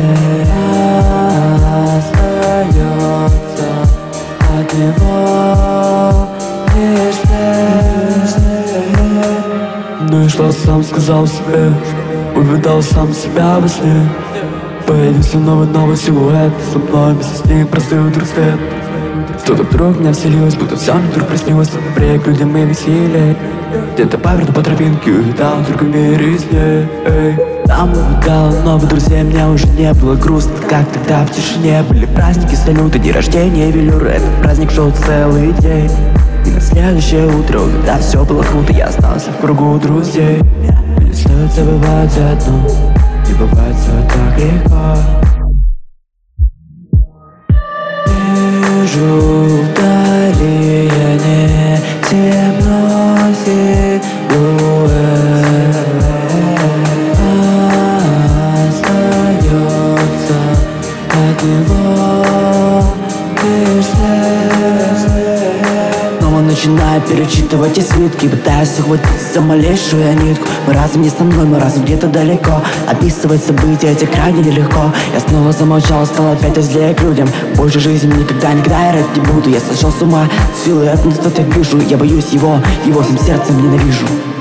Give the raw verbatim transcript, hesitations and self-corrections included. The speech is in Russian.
остается от него лишь след. Ну и что сам сказал себе, увидал сам себя во сне. Появился новый, новый силуэт, со мной вместе с ним простой утро свет. Что-то вдруг меня вселилось, будто все мне вдруг приснилось. Прек людям и веселей. Где-то поверну по тропинке, увидал в другом мире сне. Там увидал новых друзей, мне уже не было грустно, как тогда в тишине. Были праздники, салюты, дни рождения, велюры. Этот праздник шел целый день. И на следующее утро, когда все было круто, я остался в кругу друзей. Не стоит забывать одно, не бывает все так легко. Вижу вдали, я не темно силуэт. Остается от него лишь след. Снова начинаю перечитывать эти свитки, пытаюсь ухватиться за малейшую нитку. Мы разом не со мной, мы разом где-то далеко. Описывать события эти крайне нелегко. Я снова замолчал, стал опять злее к людям. Больше жизни никогда, никогда я рад не буду. Я сошел с ума, силы от что-то вижу. Я боюсь его, его всем сердцем ненавижу.